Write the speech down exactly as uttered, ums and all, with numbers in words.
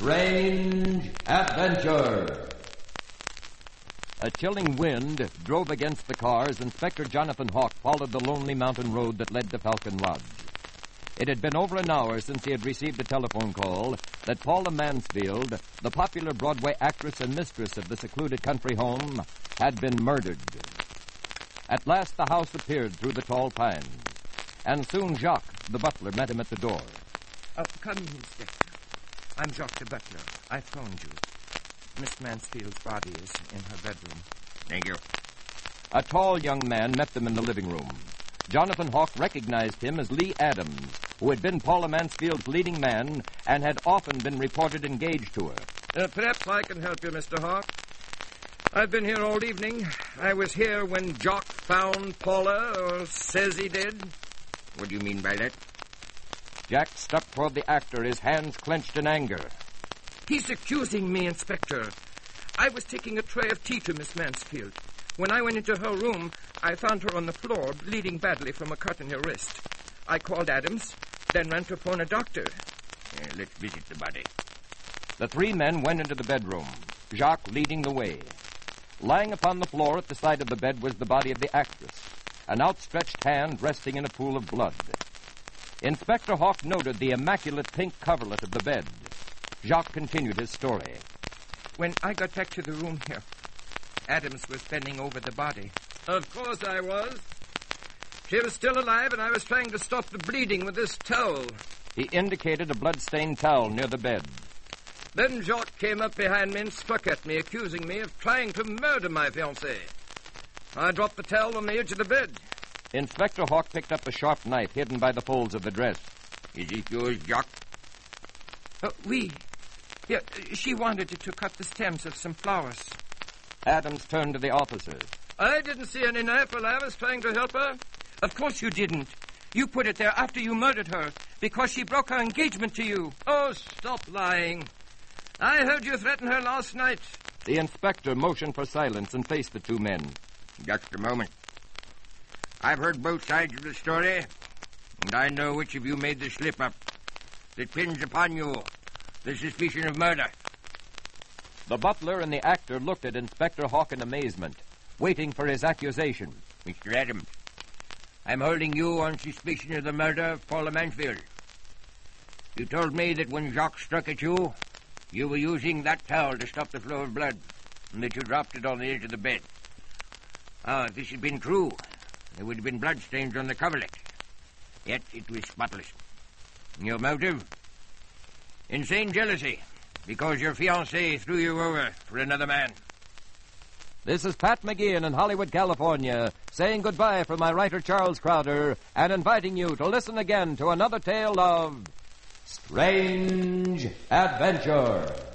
Strange Adventure. A chilling wind drove against the car as Inspector Jonathan Hawk followed the lonely mountain road that led to Falcon Lodge. It had been over an hour since he had received a telephone call that Paula Mansfield, the popular Broadway actress and mistress of the secluded country home, had been murdered. At last the house appeared through the tall pines, and soon Jacques, the butler, met him at the door. Oh, come in, Inspector. I'm Jacques the butler. I phoned you. Miss Mansfield's body is in her bedroom. Thank you. A tall young man met them in the living room. Jonathan Hawk recognized him as Lee Adams, who had been Paula Mansfield's leading man and had often been reported engaged to her. Uh, perhaps I can help you, Mister Hawk. I've been here all evening. I was here when Jock found Paula, or says he did. What do you mean by that? Jack stepped toward the actor, his hands clenched in anger. He's accusing me, Inspector. I was taking a tray of tea to Miss Mansfield. When I went into her room, I found her on the floor, bleeding badly from a cut in her wrist. I called Adams, then ran to phone a doctor. Uh, let's visit the body. The three men went into the bedroom, Jacques leading the way. Lying upon the floor at the side of the bed was the body of the actress, an outstretched hand resting in a pool of blood. Inspector Hawk noted the immaculate pink coverlet of the bed. Jacques continued his story. When I got back to the room here, Adams was bending over the body. Of course I was. She was still alive, and I was trying to stop the bleeding with this towel. He indicated a blood-stained towel near the bed. Then Jacques came up behind me and struck at me, accusing me of trying to murder my fiancée. I dropped the towel on the edge of the bed. Inspector Hawk picked up a sharp knife hidden by the folds of the dress. Is it yours, Jacques? Uh, oui. Yeah, she wanted it to cut the stems of some flowers. Adams turned to the officers. I didn't see any knife while I was trying to help her. Of course you didn't. You put it there after you murdered her, because she broke her engagement to you. Oh, stop lying. I heard you threaten her last night. The inspector motioned for silence and faced the two men. Just a moment. I've heard both sides of the story, and I know which of you made the slip-up. It depends upon you, the suspicion of murder. The butler and the actor looked at Inspector Hawk in amazement, waiting for his accusation. Mister Adams, I'm holding you on suspicion of the murder of Paula Mansfield. You told me that when Jacques struck at you, you were using that towel to stop the flow of blood, and that you dropped it on the edge of the bed. Ah, if this had been true, there would have been bloodstains on the coverlet. Yet it was spotless. Your motive? Insane jealousy, because your fiancée threw you over for another man. This is Pat McGeehan in Hollywood, California, saying goodbye from my writer Charles Crowder and inviting you to listen again to another tale of Strange Adventure.